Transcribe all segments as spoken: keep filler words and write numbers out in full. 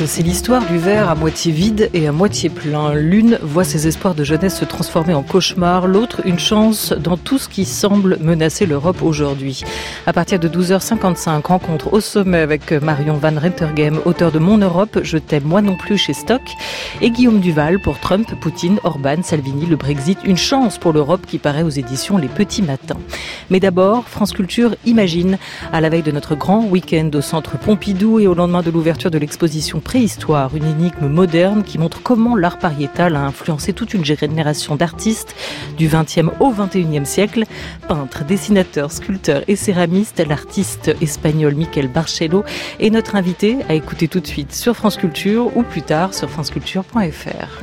c'est l'histoire du verre à moitié vide et à moitié plein. L'une voit ses espoirs de jeunesse se transformer en cauchemar, l'autre une chance dans tout ce qui semble menacer l'Europe aujourd'hui. À partir de douze heures cinquante-cinq, rencontre au sommet avec Marion Van Rentergem, auteur de Mon Europe, Je t'aime moi non plus chez Stock, et Guillaume Duval pour Trump, Poutine, Orban, Salvini, le Brexit. Une chance pour l'Europe qui paraît aux éditions Les Petits Matins. Mais d'abord, France Culture imagine, à la veille de notre grand week-end au Centre Pompidou et au lendemain de l'ouverture de l'exposition Préhistoire, une énigme moderne qui montre comment l'art pariétal a influencé toute une génération d'artistes du vingtième au vingt et unième siècle. Peintres, dessinateurs, sculpteurs et céramistes, l'artiste espagnol Miquel Barcelo est notre invité à écouter tout de suite sur France Culture ou plus tard sur franceculture point f r.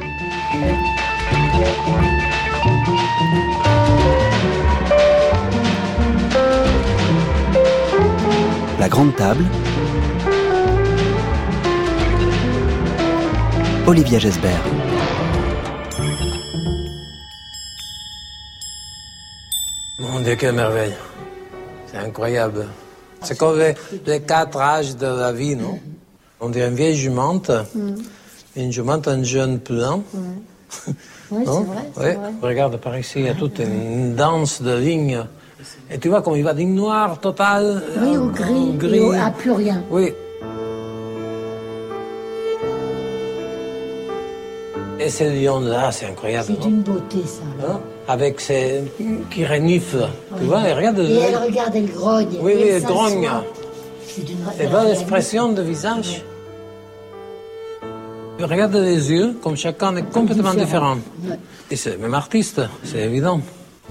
La grande table. Olivia Gesbert. Mon Dieu, quelle merveille. C'est incroyable. C'est comme les, les quatre âges de la vie, non? On dirait une vieille jumante, mm. une jumante, un jeune plein. Mm. Oui, c'est vrai, c'est ouais. vrai. Regarde, par ici, il y a toute une danse de lignes. Et tu vois comme il va d'une noir total oui, au gris, au gris. Et au, à plus rien. Oui. Et ce lion-là, c'est incroyable. C'est d'une beauté, ça. Hein? Avec ses... qui renifle. Oui. Tu vois, et regarde... Et elle regarde, elle grogne. Oui, oui, elle, elle grogne. C'est d'une... Et voilà l'expression de visage. Oui. Regarde les yeux, comme chacun est complètement différent. différent. Oui. Et c'est le même artiste, c'est évident.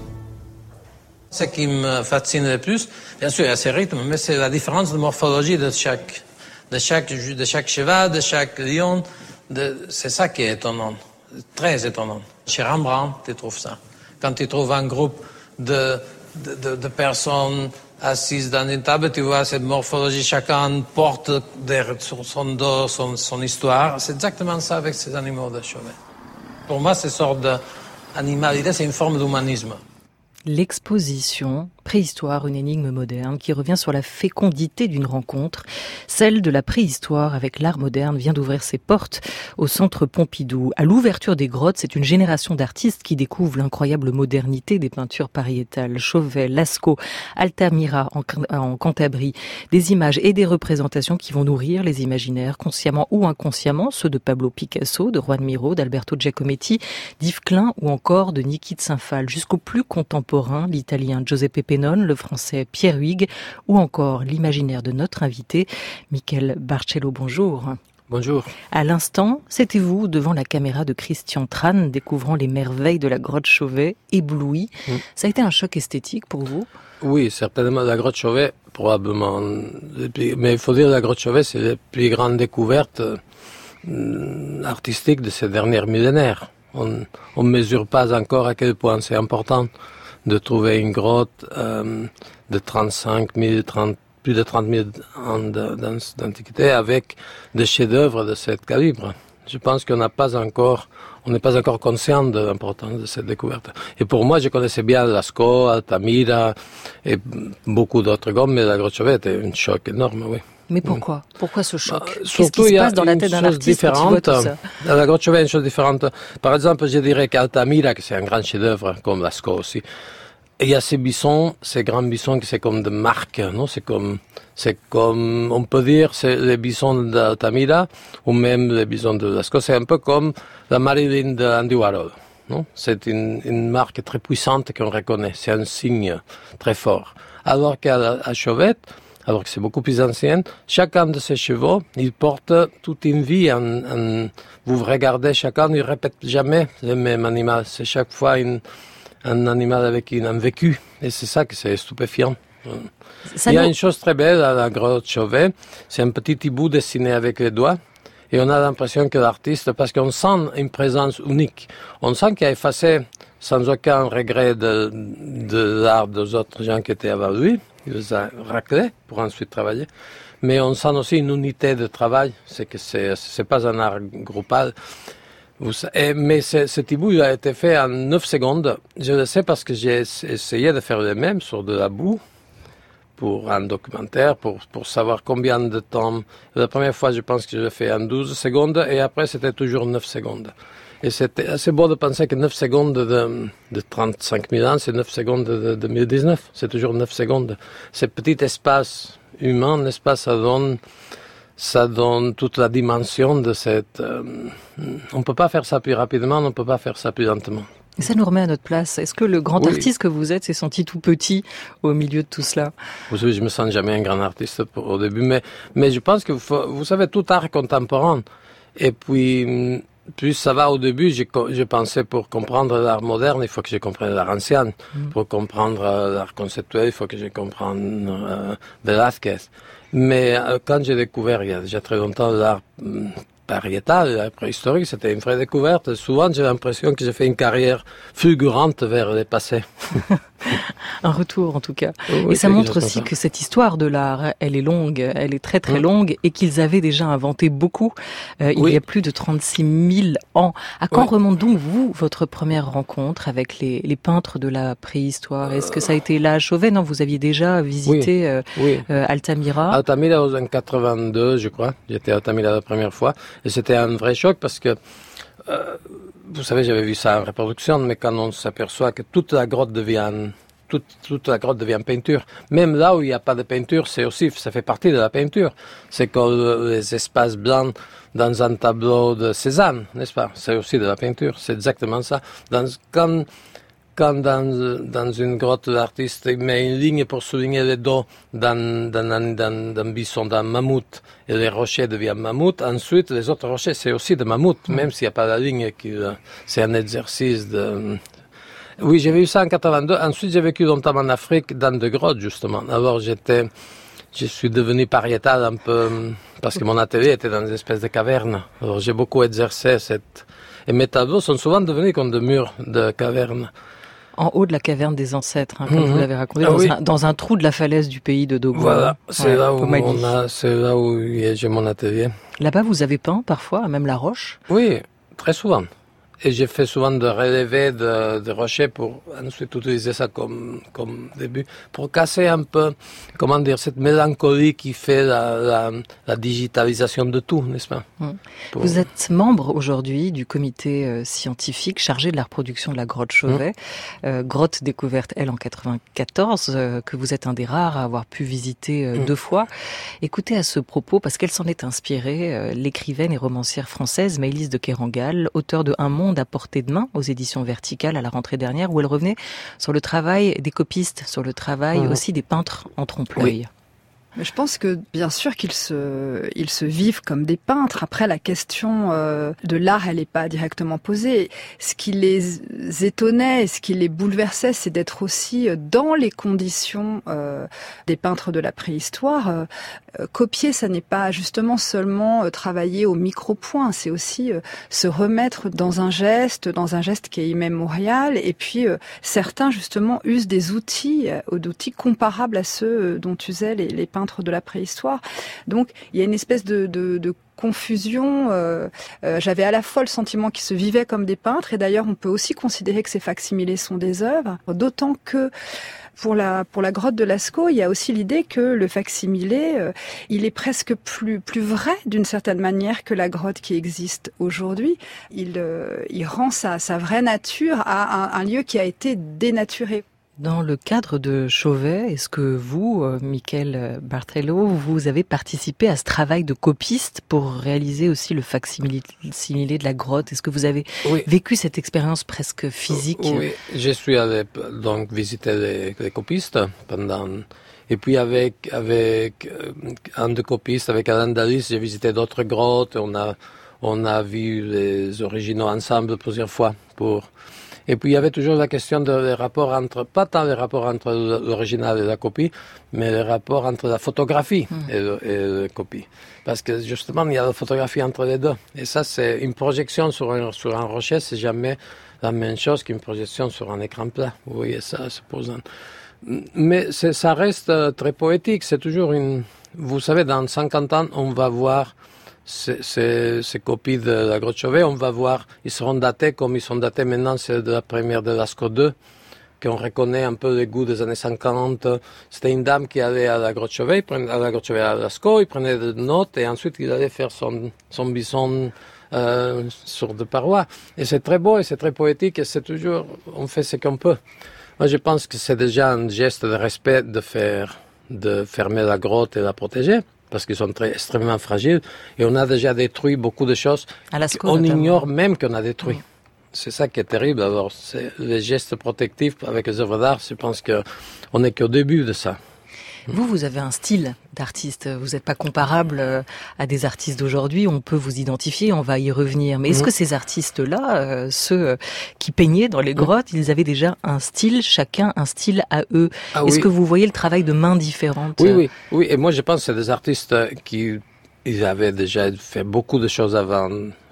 Ce qui me fascine le plus, bien sûr, il y a ces rythmes, mais c'est la différence de morphologie de chaque, de chaque, de chaque cheval, de chaque lion. De, c'est ça qui est étonnant, très étonnant. Chez Rembrandt, tu trouves ça. Quand tu trouves un groupe de, de, de, de personnes assises dans une table, tu vois cette morphologie, chacun porte derrière sur son dos son, son histoire. C'est exactement ça avec ces animaux de chevet. Pour moi, ces sortes d'animalité, c'est une forme d'humanisme. L'exposition Préhistoire, une énigme moderne qui revient sur la fécondité d'une rencontre. Celle de la préhistoire avec l'art moderne vient d'ouvrir ses portes au Centre Pompidou. À l'ouverture des grottes, c'est une génération d'artistes qui découvrent l'incroyable modernité des peintures pariétales. Chauvet, Lascaux, Altamira en, en Cantabrie. Des images et des représentations qui vont nourrir les imaginaires, consciemment ou inconsciemment, ceux de Pablo Picasso, de Juan Miró, d'Alberto Giacometti, d'Yves Klein ou encore de Niki de Saint-Phal, jusqu'au plus contemporain, l'italien Giuseppe Pennone, le français Pierre Huyghe ou encore l'imaginaire de notre invité, Miquel Barcelo. Bonjour. Bonjour. À l'instant, c'était vous devant la caméra de Christian Tran, découvrant les merveilles de la grotte Chauvet, ébloui. Mmh. Ça a été un choc esthétique pour vous? Oui, certainement. La grotte Chauvet, probablement. Mais il faut dire que la grotte Chauvet, c'est la plus grande découverte euh, artistique de ces derniers millénaires. On ne mesure pas encore à quel point c'est important de trouver une grotte euh, de trente-cinq mille, trente, plus de trente mille ans d'antiquité avec des chefs-d'œuvre de ce calibre. Je pense qu'on n'a pas encore, on n'est pas encore conscient de l'importance de cette découverte. Et pour moi, je connaissais bien Lascaux, Altamira et beaucoup d'autres gommes, mais la grotte Chauvet était un choc énorme, oui. Mais pourquoi? Pourquoi ce choc? Bah, Qu'est-ce qui se passe dans la tête d'un artiste quand il voit tout ça? Dans la grotte Chauvet, une chose différente. Par exemple, je dirais qu'Altamira, que c'est un grand chef-d'œuvre, comme Lascaux aussi, et il y a ces buissons, ces grands buissons qui c'est comme des marques, non? C'est comme, c'est comme, on peut dire, c'est les buissons d'Altamira, ou même les buissons de Lascaux. C'est un peu comme la Marilyn d'Andy Warhol, non? C'est une, une marque très puissante qu'on reconnaît. C'est un signe très fort. Alors qu'à à Chauvet, alors que c'est beaucoup plus ancien, chacun de ces chevaux, il porte toute une vie. En, en, vous regardez chacun, il répète jamais le même animal. C'est chaque fois une, un animal avec un vécu. Et c'est ça que c'est stupéfiant. Ça Il y a nous... une chose très belle à la grotte Chauvet. C'est un petit hibou dessiné avec les doigts. Et on a l'impression que l'artiste, parce qu'on sent une présence unique. On sent qu'il a effacé sans aucun regret de, de l'art des autres gens qui étaient avant lui. Il les a raclés pour ensuite travailler. Mais on sent aussi une unité de travail. C'est que c'est, c'est pas un art groupal. Et, mais ce, ce hibou, il a été fait en neuf secondes. Je le sais parce que j'ai essayé de faire le même sur de la boue. pour un documentaire, pour, pour savoir combien de temps. La première fois, je pense que j'ai fait en douze secondes, et après, c'était toujours neuf secondes. Et c'était assez beau de penser que neuf secondes de, de trente-cinq mille ans, c'est neuf secondes de deux mille dix-neuf. C'est toujours neuf secondes. Ce petit espace humain, n'est-ce pas, ça donne, ça donne toute la dimension de cette... Euh, on ne peut pas faire ça plus rapidement, on ne peut pas faire ça plus lentement. Et ça nous remet à notre place. Est-ce que le grand Oui. artiste que vous êtes s'est senti tout petit au milieu de tout cela? Vous savez, je me sens jamais un grand artiste pour, au début, mais, mais je pense que vous, vous savez, tout art contemporain. Et puis, plus ça va au début, j'ai, j'ai pensé pour comprendre l'art moderne, il faut que je comprenne l'art ancien. Mm. Pour comprendre l'art conceptuel, il faut que je comprenne euh, Velázquez. Mais euh, quand j'ai découvert, il y a déjà très longtemps, l'art euh, pariétal, préhistorique, c'était une vraie découverte. Souvent, j'ai l'impression que j'ai fait une carrière fulgurante vers le passé. Un retour, en tout cas. Oui, et ça montre aussi ça. que cette histoire de l'art, elle est longue, elle est très très mmh. longue, et qu'ils avaient déjà inventé beaucoup euh, il oui. y a plus de trente-six mille ans. À quand oui. remonte donc, vous, votre première rencontre avec les, les peintres de la préhistoire? Est-ce que ça a été là à Chauvet? Non, vous aviez déjà visité oui. Euh, oui. Euh, Altamira? Altamira en quatre-vingt-deux, je crois. J'étais à Altamira la première fois. Et c'était un vrai choc parce que, euh, vous savez, j'avais vu ça en reproduction, mais quand on s'aperçoit que toute la grotte devient, toute, toute la grotte devient peinture. Même là où il n'y a pas de peinture, c'est aussi, ça fait partie de la peinture. C'est comme les espaces blancs dans un tableau de Cézanne, n'est-ce pas? C'est aussi de la peinture. C'est exactement ça. Dans, quand, Quand dans, dans une grotte, l'artiste met une ligne pour souligner les dos d'un, d'un, d'un, d'un bison, d'un mammouth, et les rochers deviennent mammouth, ensuite les autres rochers, c'est aussi des mammouths, mmh. même s'il n'y a pas la ligne, qui, c'est un exercice de... Oui, j'ai vu ça en quatre-vingt-deux. Ensuite, j'ai vécu longtemps en Afrique, dans des grottes, justement. Alors, j'étais... Je suis devenu pariétal un peu, parce que mon atelier était dans une espèce de caverne. Alors, j'ai beaucoup exercé cette... Et mes tableaux sont souvent devenus comme des murs de caverne. En haut de la caverne des ancêtres, hein, comme mmh. vous l'avez raconté, ah, dans, oui. un, dans un trou de la falaise du pays de Dogo. Voilà, c'est, ouais, là, où on a, c'est là où j'ai mon atelier. Là-bas, vous avez peint parfois, même la roche? Oui, très souvent. Et j'ai fait souvent de relevés de, de rochers pour ensuite utiliser ça comme, comme début, pour casser un peu, comment dire, cette mélancolie qui fait la, la, la digitalisation de tout, n'est-ce pas? Mmh. Pour... Vous êtes membre aujourd'hui du comité euh, scientifique chargé de la reproduction de la grotte Chauvet, mmh. euh, grotte découverte, elle, en quatre-vingt-quatorze, euh, que vous êtes un des rares à avoir pu visiter euh, mmh. deux fois. Écoutez à ce propos, parce qu'elle s'en est inspirée, euh, l'écrivaine et romancière française Maëlys de Kerangal, auteure de Un monde à portée de main aux éditions Verticales à la rentrée dernière, où elle revenait sur le travail des copistes, sur le travail mmh. aussi des peintres en trompe-l'œil. Oui. Mais je pense que bien sûr qu'ils se, ils se vivent comme des peintres. Après, la question euh, de l'art, elle n'est pas directement posée. Ce qui les étonnait et ce qui les bouleversait, c'est d'être aussi dans les conditions euh, des peintres de la préhistoire. Euh, copier, ça n'est pas justement seulement euh, travailler au micro-point, c'est aussi euh, se remettre dans un geste, dans un geste qui est immémorial. Et puis, euh, certains, justement, usent des outils, euh, d'outils comparables à ceux euh, dont usaient les, les peintres de la préhistoire. Donc, il y a une espèce de, de, de confusion. Euh, euh, j'avais à la fois le sentiment qu'ils se vivaient comme des peintres, et d'ailleurs, on peut aussi considérer que ces facsimilés sont des œuvres, d'autant que pour la pour la grotte de Lascaux, il y a aussi l'idée que le facsimilé, euh, il est presque plus plus vrai d'une certaine manière que la grotte qui existe aujourd'hui. Il euh, il rend sa sa vraie nature à un, un lieu qui a été dénaturé. Dans le cadre de Chauvet, est-ce que vous, euh, Michael Bartrello, vous avez participé à ce travail de copiste pour réaliser aussi le facsimilé de la grotte? Est-ce que vous avez oui. vécu cette expérience presque physique? Oui, je suis allé donc visiter les, les copistes pendant... Et puis avec, avec un de copistes, avec Alain Dalis, j'ai visité d'autres grottes. On a, on a vu les originaux ensemble plusieurs fois pour... Et puis il y avait toujours la question des rapports entre, pas tant les rapports entre l'original et la copie, mais les rapports entre la photographie mmh. et, le, et la copie. Parce que justement, il y a la photographie entre les deux. Et ça, c'est une projection sur un, sur un rocher, c'est jamais la même chose qu'une projection sur un écran plat. Vous voyez ça, se posant. Mais c'est, ça reste très poétique, c'est toujours une... Vous savez, dans cinquante ans, on va voir... Ces, ces, ces copies de la grotte Chauvet, on va voir, ils seront datés comme ils sont datés maintenant, c'est de la première de Lascaux deux, qu'on reconnaît un peu les goûts des années cinquante. C'était une dame qui allait à la Grotte Chauvet, à la Grotte Chauvet à Lascaux, il prenait des notes et ensuite il allait faire son, son bison euh, sur des parois. Et c'est très beau et c'est très poétique et c'est toujours, on fait ce qu'on peut. Moi je pense que c'est déjà un geste de respect de faire, de fermer la grotte et la protéger. Parce qu'ils sont très, extrêmement fragiles et on a déjà détruit beaucoup de choses. À Lascaux, on notamment. ignore même qu'on a détruit. Mmh. C'est ça qui est terrible. Alors, c'est les gestes protectifs avec les œuvres d'art, je pense qu'on n'est qu'au début de ça. Vous, vous avez un style d'artiste. Vous n'êtes pas comparable à des artistes d'aujourd'hui. On peut vous identifier, on va y revenir. Mais est-ce mmh. que ces artistes-là, euh, ceux qui peignaient dans les grottes, mmh. ils avaient déjà un style, chacun un style à eux? ah, Est-ce oui. que vous voyez le travail de mains différentes? Oui, oui, oui. Et moi, je pense que c'est des artistes qui ils avaient déjà fait beaucoup de choses avant.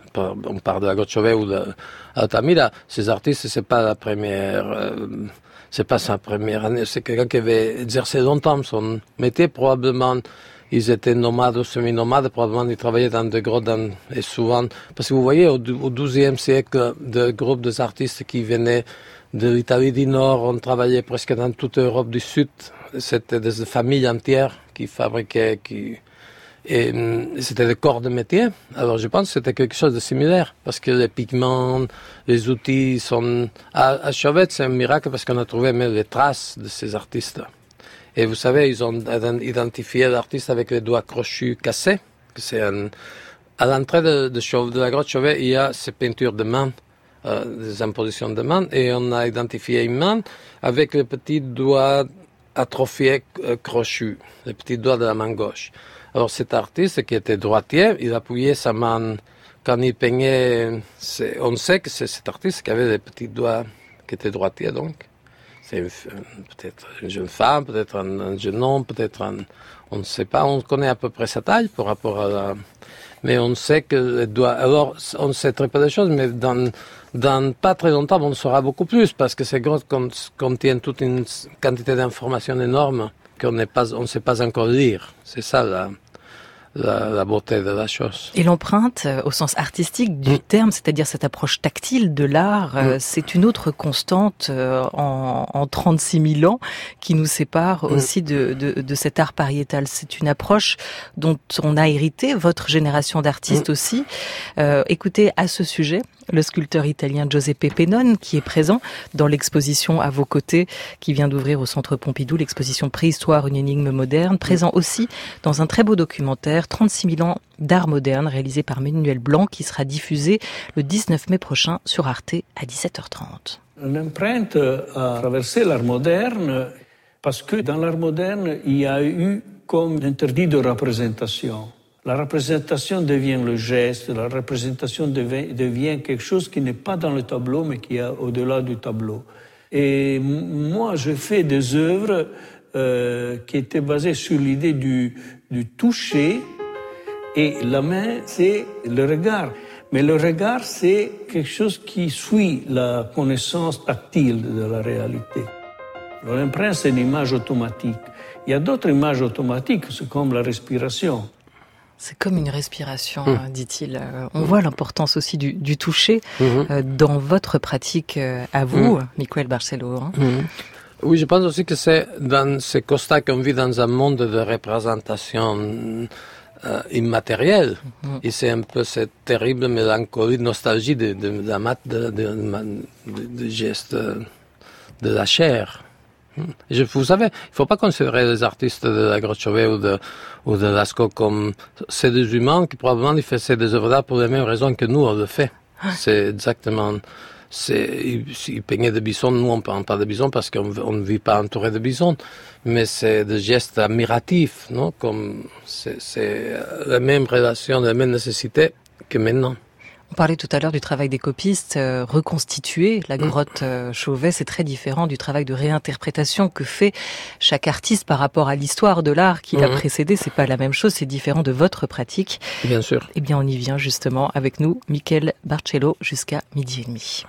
On parle de la Grotte Chauvet ou de Altamira. Ces artistes, c'est pas la première, euh, c'est pas sa première année. C'est quelqu'un qui avait exercé longtemps son métier. Probablement, ils étaient nomades ou semi-nomades. Probablement, ils travaillaient dans des grottes dans, et souvent, parce que vous voyez, au, au douzième siècle, des groupes des artistes qui venaient de l'Italie du Nord, on travaillait presque dans toute l'Europe du Sud. C'était des familles entières qui fabriquaient, qui, Et c'était des corps de métier. Alors je pense que c'était quelque chose de similaire, parce que les pigments, les outils sont... À, à Chauvet, c'est un miracle parce qu'on a trouvé même les traces de ces artistes. Et vous savez, ils ont identifié l'artiste avec les doigts crochus cassés. C'est un... À l'entrée de, de, Chauvet, de la grotte Chauvet, il y a ces peintures de main, euh, des impositions de main, et on a identifié une main avec les petits doigts atrophiés euh, crochus, les petits doigts de la main gauche. Alors cet artiste qui était droitier, il appuyait sa main quand il peignait. On sait que c'est cet artiste qui avait des petits doigts qui étaient droitiers donc. C'est peut-être une jeune femme, peut-être un, un jeune homme, peut-être un... On ne sait pas, on connaît à peu près sa taille par rapport à la... Mais on sait que les doigts... Alors on sait très peu de choses, mais dans, dans pas très longtemps on saura beaucoup plus parce que ces grottes contiennent toute une quantité d'informations énormes qu'on n'est pas, on ne sait pas encore lire. C'est ça la... La, la beauté de la chose. Et l'empreinte, au sens artistique du mmh. terme, c'est-à-dire cette approche tactile de l'art, mmh. euh, c'est une autre constante euh, en, en trente-six mille ans qui nous sépare mmh. aussi de, de, de cet art pariétal. C'est une approche dont on a hérité, votre génération d'artistes mmh. aussi. Euh, écoutez, à ce sujet, le sculpteur italien Giuseppe Pennone, qui est présent dans l'exposition à vos côtés, qui vient d'ouvrir au Centre Pompidou, l'exposition Préhistoire, une énigme moderne, présent aussi dans un très beau documentaire, trente-six mille ans d'art moderne, réalisé par Manuel Blanc, qui sera diffusé le dix-neuf mai prochain sur Arte à dix-sept heures trente. L'empreinte a traversé l'art moderne parce que dans l'art moderne, il y a eu comme interdit de représentation. La représentation devient le geste, la représentation devient, devient quelque chose qui n'est pas dans le tableau, mais qui est au-delà du tableau. Et moi, je fais des œuvres euh, qui étaient basées sur l'idée du, du toucher, et la main, c'est le regard. Mais le regard, c'est quelque chose qui suit la connaissance tactile de la réalité. L'empreinte, c'est une image automatique. Il y a d'autres images automatiques, c'est comme la respiration. C'est comme une respiration, mmh. dit-il. On mmh. voit l'importance aussi du, du toucher mmh. euh, dans votre pratique euh, à vous, mmh. Miquel Barcelo. Hein. Mmh. Oui, je pense aussi que c'est dans ce constat qu'on vit dans un monde de représentation euh, immatérielle. Mmh. Et c'est un peu cette terrible mélancolie, nostalgie de, de, de la mat, de, de, de, de gestes de la chair. Je, vous savez, il ne faut pas considérer les artistes de la Grotte Chauvet ou de, ou de Lascaux comme c'est des humains qui probablement ils faisaient des œuvres d'art pour les mêmes raisons que nous on le fait. C'est exactement, c'est, ils, ils peignaient des bisons, nous on ne parle pas de bisons parce qu'on ne vit pas entouré de bisons, mais c'est des gestes admiratifs, non? Comme c'est, c'est la même relation, la même nécessité que maintenant. On parlait tout à l'heure du travail des copistes. Euh, reconstituer la grotte euh, Chauvet, c'est très différent du travail de réinterprétation que fait chaque artiste par rapport à l'histoire de l'art qui l'a mmh. précédé. C'est pas la même chose, c'est différent de votre pratique. Bien sûr. Eh bien, on y vient justement avec nous, Miquel Barcelo, jusqu'à midi et demi.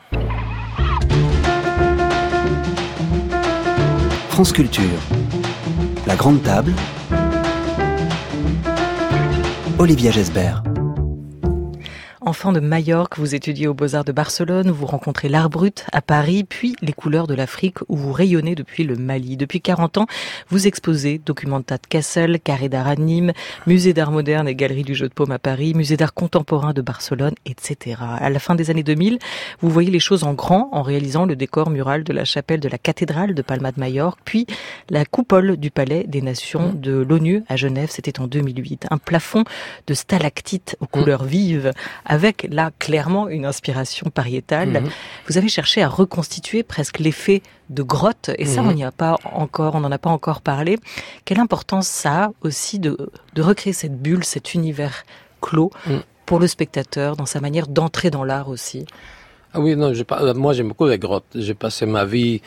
France Culture. La Grande Table. Olivia Gesbert. Enfant de Majorque, vous étudiez aux Beaux-Arts de Barcelone, vous rencontrez l'art brut à Paris, puis les couleurs de l'Afrique où vous rayonnez depuis le Mali. Depuis quarante ans, vous exposez Documenta de Kassel, Carré d'art à Nîmes, Musée d'art moderne et Galerie du Jeu de Paume à Paris, Musée d'art contemporain de Barcelone, et cetera. À la fin des années deux mille, vous voyez les choses en grand en réalisant le décor mural de la chapelle de la cathédrale de Palma de Majorque, puis la coupole du Palais des Nations de l'ONU à Genève, c'était en deux mille huit. Un plafond de stalactites aux couleurs vives, avec là clairement une inspiration pariétale. Mmh. Vous avez cherché à reconstituer presque l'effet de grotte, et ça mmh. on n'y a pas encore, on n'en a pas encore parlé. Quelle importance ça a aussi de, de recréer cette bulle, cet univers clos mmh. pour le spectateur, dans sa manière d'entrer dans l'art aussi? Ah oui, non, je, moi j'aime beaucoup les grottes. J'ai passé ma vie,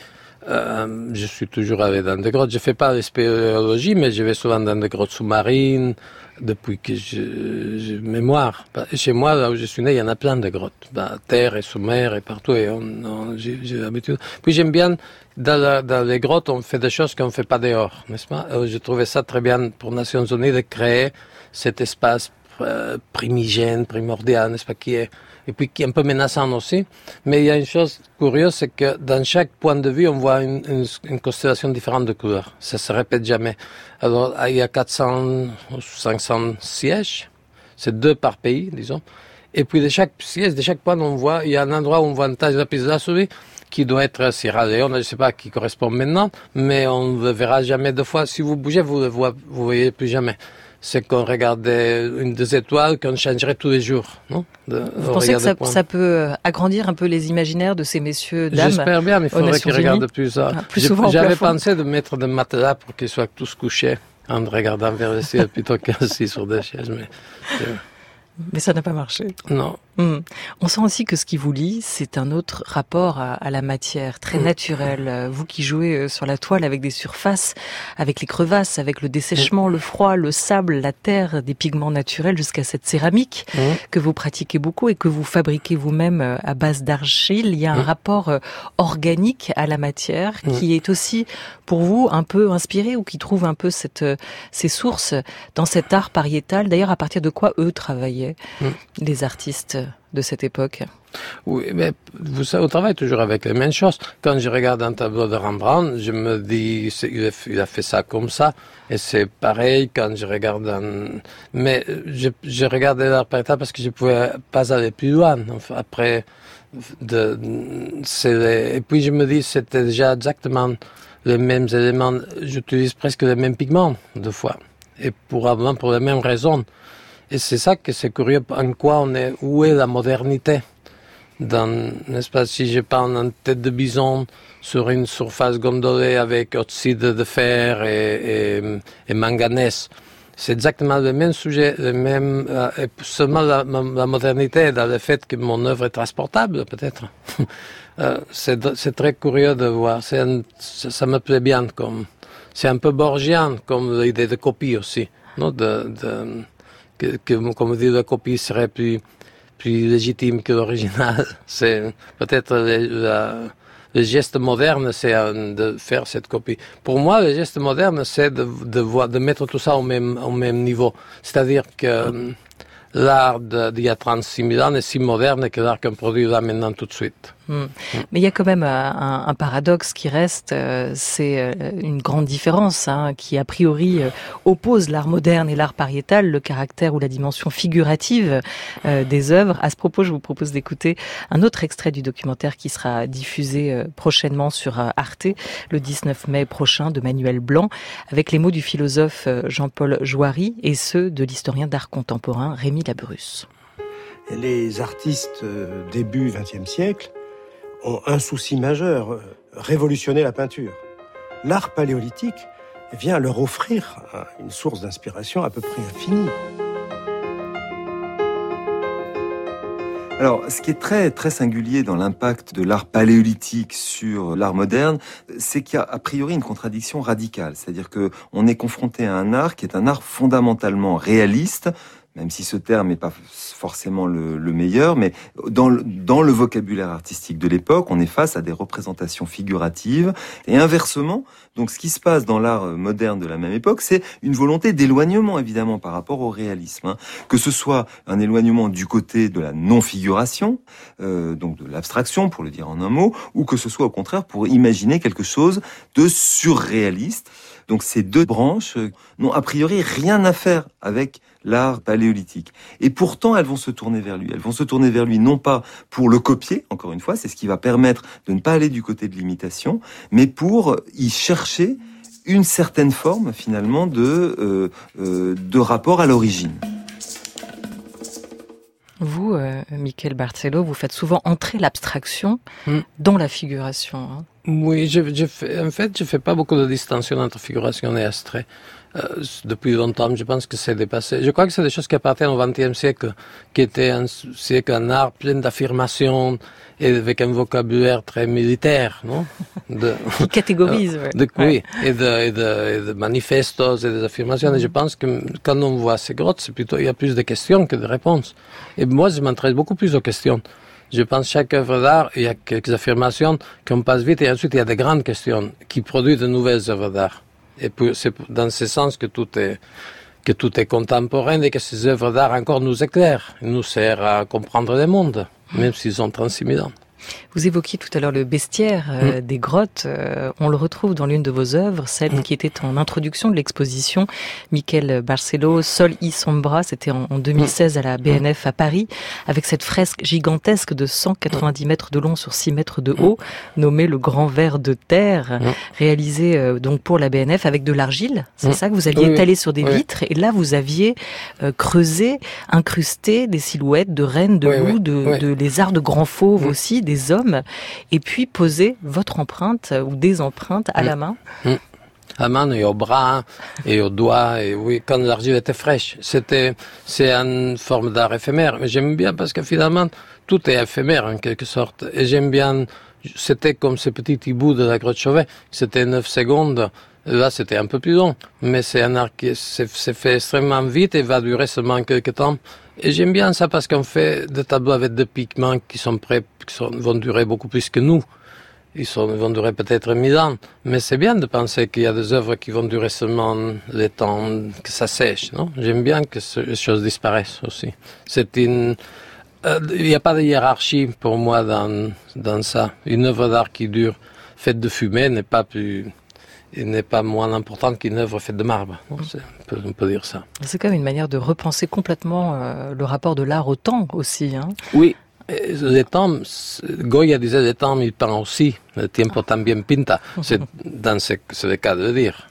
euh, je suis toujours allé dans des grottes. Je fais pas de spéléologie, mais je vais souvent dans des grottes sous-marines, depuis que je, j'ai mémoire. Chez moi, là où je suis né, il y en a plein de grottes. Ben, terre et sous-mer et partout, et on, on, j'ai, j'ai l'habitude. Puis j'aime bien, dans, la, dans les grottes, on fait des choses qu'on ne fait pas dehors, n'est-ce pas? Alors, je trouvais ça très bien pour Nations Unies de créer cet espace euh, primigène, primordial, n'est-ce pas, qui est, et puis qui est un peu menaçant aussi. Mais il y a une chose curieuse, c'est que dans chaque point de vue, on voit une, une, une constellation différente de couleurs. Ça se répète jamais. Alors, il y a quatre cents ou cinq cents sièges. C'est deux par pays, disons. Et puis, de chaque siège, de chaque point, on voit, il y a un endroit où on voit une tache de lapis-lazuli qui doit être Sierra Leone, je ne sais pas qui correspond maintenant, mais on ne le verra jamais deux fois. Si vous bougez, vous ne le voyez, vous voyez plus jamais. C'est qu'on regardait une des étoiles qu'on changerait tous les jours, non? De, vous pensez que ça, ça peut agrandir un peu les imaginaires de ces messieurs, dames? J'espère bien, mais il faudrait qu'ils regardent plus ça. Ah, plus souvent J'avais plafond. pensé de mettre des matelas pour qu'ils soient tous couchés en regardant vers le ciel plutôt qu'assis sur des chaises, mais... Euh... Mais ça n'a pas marché. Non. Mmh. On sent aussi que ce qui vous lie, c'est un autre rapport à, à la matière, très mmh. naturel. Vous qui jouez sur la toile avec des surfaces, avec les crevasses, avec le dessèchement, mmh. le froid, le sable, la terre, des pigments naturels, jusqu'à cette céramique mmh. que vous pratiquez beaucoup et que vous fabriquez vous-même à base d'argile. Il y a un mmh. rapport organique à la matière mmh. qui est aussi, pour vous, un peu inspiré ou qui trouve un peu cette, ces sources dans cet art pariétal. D'ailleurs, à partir de quoi eux travaillaient, mmh. les artistes de cette époque? Oui, mais vous savez, on travaille toujours avec les mêmes choses. Quand je regarde un tableau de Rembrandt, je me dis, il a fait ça comme ça, et c'est pareil quand je regarde un... Mais je, je regardais l'art pariétal parce que je pouvais pas aller plus loin. Enfin, après, de, c'est les... et puis je me dis, c'était déjà exactement les mêmes éléments. J'utilise presque les mêmes pigments, deux fois, et probablement pour les mêmes raisons. Et c'est ça que c'est curieux, en quoi on est, où est la modernité? Dans, n'est-ce pas, si je peins une tête de bison sur une surface gondolée avec oxyde de fer et, et, et manganèse, c'est exactement le même sujet, le même, euh, et seulement la, la modernité est dans le fait que mon œuvre est transportable, peut-être. euh, c'est, c'est très curieux de voir, c'est un, ça, ça me plaît bien, comme, c'est un peu borgien, comme l'idée de copie aussi, non, de, de Que, que, comme dit, la copie serait plus, plus légitime que l'original. C'est peut-être le, la, le geste moderne, c'est de faire cette copie. Pour moi, le geste moderne, c'est de, de, voir, de mettre tout ça au même, au même niveau. C'est-à-dire que l'art d'il y a trente-six mille ans est si moderne que l'art qu'on produit là maintenant tout de suite. Mmh. Mais il y a quand même un, un paradoxe qui reste, euh, c'est une grande différence hein, qui a priori euh, oppose l'art moderne et l'art pariétal, le caractère ou la dimension figurative euh, des œuvres. À ce propos, je vous propose d'écouter un autre extrait du documentaire qui sera diffusé euh, prochainement sur euh, Arte, le dix-neuf mai prochain, de Manuel Blanc, avec les mots du philosophe euh, Jean-Paul Jouary et ceux de l'historien d'art contemporain Rémi Labrusse. Les artistes euh, début vingtième siècle ont un souci majeur, euh, révolutionner la peinture. L'art paléolithique vient leur offrir une source d'inspiration à peu près infinie. Alors, ce qui est très, très singulier dans l'impact de l'art paléolithique sur l'art moderne, c'est qu'il y a a priori une contradiction radicale. C'est-à-dire que on est confronté à un art qui est un art fondamentalement réaliste, même si ce terme n'est pas forcément le, le meilleur, mais dans le, dans le vocabulaire artistique de l'époque, on est face à des représentations figuratives. Et inversement, donc ce qui se passe dans l'art moderne de la même époque, c'est une volonté d'éloignement, évidemment, par rapport au réalisme. Hein. Que ce soit un éloignement du côté de la non-figuration, euh, donc de l'abstraction, pour le dire en un mot, ou que ce soit au contraire pour imaginer quelque chose de surréaliste. Donc ces deux branches n'ont a priori rien à faire avec l'art paléolithique. Et pourtant, elles vont se tourner vers lui. Elles vont se tourner vers lui non pas pour le copier, encore une fois, c'est ce qui va permettre de ne pas aller du côté de l'imitation, mais pour y chercher une certaine forme, finalement, de, euh, euh, de rapport à l'origine. Vous, euh, Michel Barcelo, vous faites souvent entrer l'abstraction mm. dans la figuration. Hein. Oui, je, je fais, en fait, je fais pas beaucoup de distinction entre figuration et abstrait. Euh, depuis longtemps, je pense que c'est dépassé. Je crois que c'est des choses qui appartiennent au vingtième siècle, qui était un siècle, un art plein d'affirmations et avec un vocabulaire très militaire, non? De, qui catégorise, euh, de, ouais. Oui, et de, et de, et de manifestos et des affirmations. Et je pense que quand on voit ces grottes, c'est plutôt, il y a plus de questions que de réponses. Et moi, je m'intéresse beaucoup plus aux questions. Je pense que chaque œuvre d'art, il y a quelques affirmations qu'on passe vite et ensuite il y a des grandes questions qui produisent de nouvelles œuvres d'art. Et puis, c'est dans ce sens que tout est, que tout est contemporain et que ces œuvres d'art encore nous éclairent, nous servent à comprendre le monde, même s'ils sont transimilants. Vous évoquiez tout à l'heure le bestiaire euh, mmh. des grottes. Euh, on le retrouve dans l'une de vos œuvres, celle mmh. qui était en introduction de l'exposition. Michel Barcelo, Sol y Sombra, c'était en, en deux mille seize à la B N F à Paris, avec cette fresque gigantesque de cent quatre-vingt-dix mètres de long sur six mètres de haut, nommée le Grand Ver de Terre, mmh. réalisé euh, donc pour la B N F avec de l'argile. C'est mmh. ça que vous aviez oui, étalé sur des oui. vitres. Et là, vous aviez euh, creusé, incrusté des silhouettes de rennes, de loups, oui, de, oui. de lézards, de grands fauves mmh. aussi, des hommes, et puis poser votre empreinte ou des empreintes à mmh. la main. Mmh. À la main et au bras et aux doigts, et oui, quand l'argile était fraîche. C'était, c'est une forme d'art éphémère, mais j'aime bien parce que finalement, tout est éphémère en quelque sorte. Et j'aime bien, c'était comme ce petit hibou de la grotte Chauvet, c'était neuf secondes. Là, c'était un peu plus long, mais c'est un art qui s'est fait extrêmement vite et va durer seulement quelques temps. Et j'aime bien ça parce qu'on fait des tableaux avec des pigments qui sont prêts, qui sont, vont durer beaucoup plus que nous. Ils, sont, ils vont durer peut-être mille ans. Mais c'est bien de penser qu'il y a des œuvres qui vont durer seulement le temps que ça sèche, non? J'aime bien que ce, les choses disparaissent aussi. C'est une, euh, il n'y a pas de hiérarchie pour moi dans, dans ça. Une œuvre d'art qui dure, faite de fumée, n'est pas plus, il n'est pas moins importante qu'une œuvre faite de marbre. On peut, on peut dire ça. C'est quand même une manière de repenser complètement euh, le rapport de l'art au temps aussi. Hein. Oui, le temps, Goya disait le temps, il peint aussi. Le tiempo también pinta. C'est, dans ce, c'est le cas de le dire.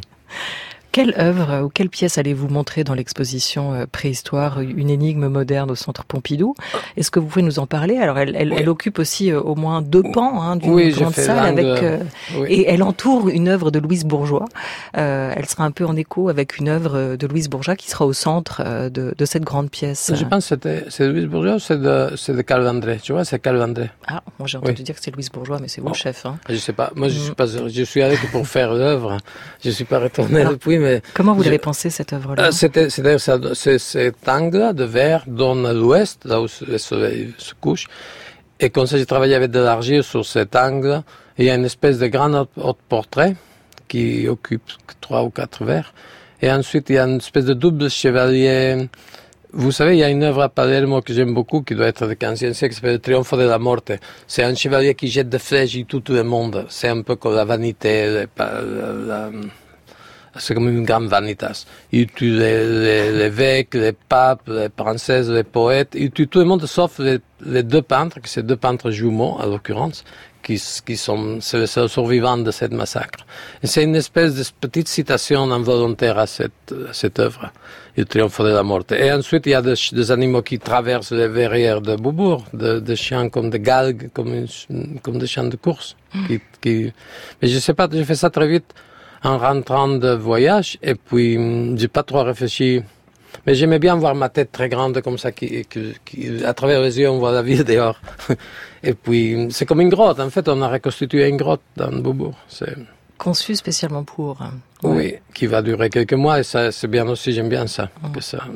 Quelle œuvre ou quelle pièce allez-vous montrer dans l'exposition Préhistoire, une énigme moderne au Centre Pompidou? Est-ce que vous pouvez nous en parler? Alors, elle, elle, oui. elle occupe aussi au moins deux pans hein, d'une oui, grande salle, avec euh, oui. et elle entoure une œuvre de Louise Bourgeois. Euh, elle sera un peu en écho avec une œuvre de Louise Bourgeois qui sera au centre de, de cette grande pièce. Je pense que c'était, c'est Louise Bourgeois ou c'est de, c'est de Calvandré? Tu vois, c'est Calvandré. Ah, moi j'ai entendu oui. dire que c'est Louise Bourgeois, mais c'est vous bon. le chef. Hein. Je sais pas. Moi, je suis pas, je suis allé pour faire l'œuvre. Je suis pas retourné Alors, depuis, mais. Comment vous je... l'avez pensé cette œuvre-là? euh, C'était, c'est, c'est cet angle de verre donne à l'ouest, là où le soleil se couche. Et comme ça, j'ai travaillé avec de l'argile sur cet angle. Et il y a une espèce de grand portrait qui occupe trois ou quatre verres. Et ensuite, il y a une espèce de double chevalier. Vous savez, il y a une œuvre à Palermo que j'aime beaucoup, qui doit être du quinzième siècle, qui s'appelle Le Triomphe de la Morte. C'est un chevalier qui jette des flèches sur tout le monde. C'est un peu comme la vanité, la, la, c'est comme une grande vanitas. Il tue les, les, les évêques, les papes, les princesses, les poètes. Il tue tout le monde sauf les, les deux peintres, qui sont deux peintres jumeaux, en l'occurrence, qui, qui sont c'est les seuls survivants de cette massacre. Et c'est une espèce de petite citation involontaire à cette, à cette œuvre, Le Triomphe de la Morte. Et ensuite, il y a des, des animaux qui traversent les verrières de Beaubourg, des de chiens comme des galgues, comme, une, comme des chiens de course. Mm. Qui, qui... Mais je sais pas, j'ai fait ça très vite en rentrant de voyage, et puis j'ai pas trop réfléchi. Mais j'aimais bien voir ma tête très grande comme ça, qui, qui, qui, à travers les yeux, on voit la ville dehors. Et puis, c'est comme une grotte. En fait, on a reconstitué une grotte dans Beaubourg. C'est... Conçu spécialement pour. Oui, ouais. Qui va durer quelques mois, et ça, c'est bien aussi, j'aime bien ça. Mmh. Que ça...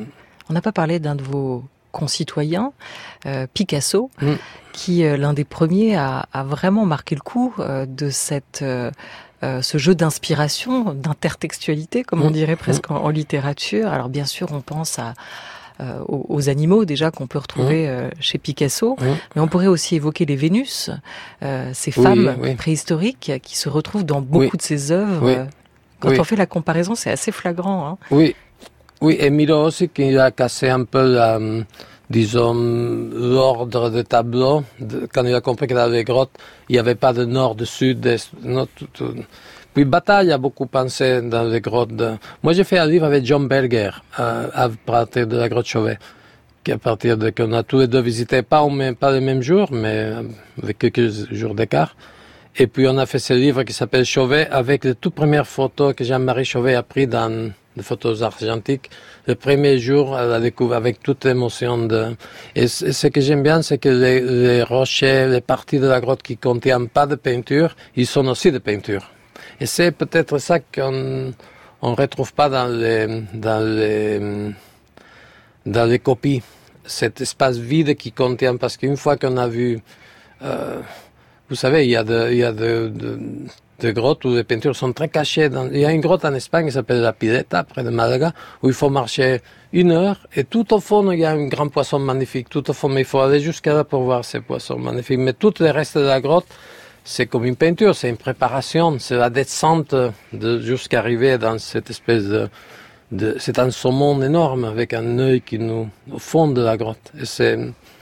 On n'a pas parlé d'un de vos concitoyens, euh, Picasso, mmh. qui, euh, l'un des premiers, a, a vraiment marqué le coup euh, de cette, euh, euh, ce jeu d'inspiration, d'intertextualité, comme mmh. on dirait presque mmh. en, en littérature. Alors bien sûr, on pense à Euh, aux, aux animaux déjà qu'on peut retrouver euh, chez Picasso, mmh. mais on pourrait aussi évoquer les Vénus, euh, ces femmes oui, oui. préhistoriques qui se retrouvent dans beaucoup oui. de ses œuvres. Oui. Quand oui. on fait la comparaison, c'est assez flagrant. Hein. Oui, oui, et Miro aussi qui a cassé un peu la, disons, l'ordre des tableaux. De, quand il a compris que dans les grottes, il n'y avait pas de nord, de sud, d'est, non, tout, tout. Puis Bataille a beaucoup pensé dans les grottes. De... Moi, j'ai fait un livre avec John Berger euh, à partir de la grotte Chauvet, qui à partir de qu'on a tous les deux visité, pas au même, pas le même jour, mais avec quelques jours d'écart. Et puis on a fait ce livre qui s'appelle Chauvet avec les toutes premières photos que Jean-Marie Chauvet a prises dans des photos argentiques. Le premier jour, elle a découvert avec toute l'émotion de... Et ce que j'aime bien, c'est que les, les rochers, les parties de la grotte qui contiennent pas de peinture, ils sont aussi de peinture. Et c'est peut-être ça qu'on on retrouve pas dans les dans les dans les copies, cet espace vide qui contient, parce qu'une fois qu'on a vu, euh, vous savez, il y a de il y a de, de, de grottes où les peintures sont très cachées. Dans, il y a une grotte en Espagne qui s'appelle la Pileta, près de Malaga, où il faut marcher une heure et tout au fond il y a un grand poisson magnifique. Tout au fond, mais il faut aller jusqu'à là pour voir ces poissons magnifiques. Mais tout le reste de la grotte, c'est comme une peinture, c'est une préparation, c'est la descente de, jusqu'à arriver dans cette espèce de, de, c'est un saumon énorme avec un œil qui nous, au fond de la grotte. Et c'est,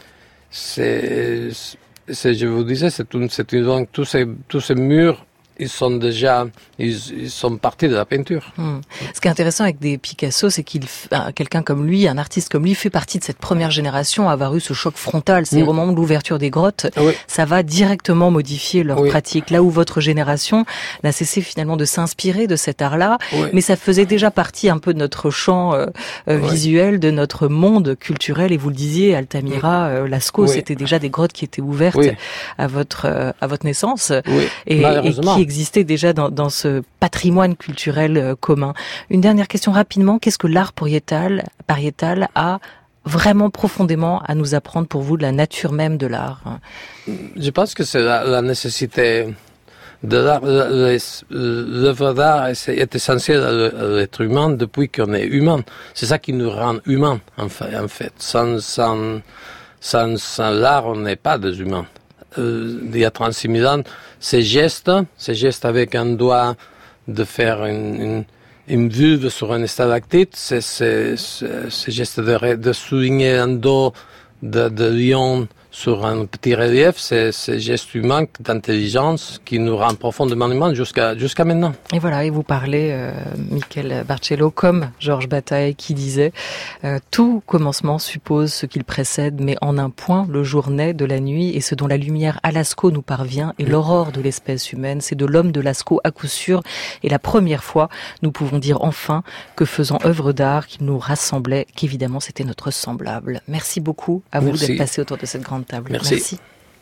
c'est, c'est je vous disais, c'est une, c'est une zone, tous ces, tous ces murs, ils sont déjà, ils, ils sont partis de la peinture. Mmh. Ce qui est intéressant avec des Picasso, c'est qu'il, euh, quelqu'un comme lui, un artiste comme lui, fait partie de cette première génération à avoir eu ce choc frontal. C'est mmh. au moment de l'ouverture des grottes, oui. ça va directement modifier leur oui. pratique. Là où votre génération n'a cessé finalement de s'inspirer de cet art-là, oui. mais ça faisait déjà partie un peu de notre champ euh, euh, oui. visuel, de notre monde culturel. Et vous le disiez, Altamira, euh, Lascaux, oui. c'était déjà des grottes qui étaient ouvertes oui. à votre euh, à votre naissance oui. et, et qui existait déjà dans, dans ce patrimoine culturel euh, commun. Une dernière question rapidement, qu'est-ce que l'art pariétal, pariétal a vraiment profondément à nous apprendre pour vous de la nature même de l'art? Je pense que c'est la, la nécessité de l'art. L'œuvre d'art est essentielle à l'être humain depuis qu'on est humain. C'est ça qui nous rend humains, en fait. En fait. Sans, sans, sans, sans l'art, on n'est pas des humains. Euh, il y a trente-six mille ans, ces gestes, ces gestes avec un doigt de faire une, une, une vulve sur une stalactite, ces, ces, ces gestes de, de souligner un dos de, de lion sur un petit relief, c'est ces gestes humains d'intelligence qui nous rend profondément humains jusqu'à jusqu'à maintenant. Et voilà, et vous parlez, euh, Michel Barcelo, comme Georges Bataille qui disait euh, « Tout commencement suppose ce qu'il précède, mais en un point, le jour naît de la nuit, et ce dont la lumière à Lascaux nous parvient est l'aurore de l'espèce humaine. C'est de l'homme de Lascaux à coup sûr, et la première fois, nous pouvons dire enfin que faisant œuvre d'art, qu'il nous rassemblait, qu'évidemment c'était notre semblable. » Merci beaucoup à vous Merci. D'être passé autour de cette grande table. Merci. Merci.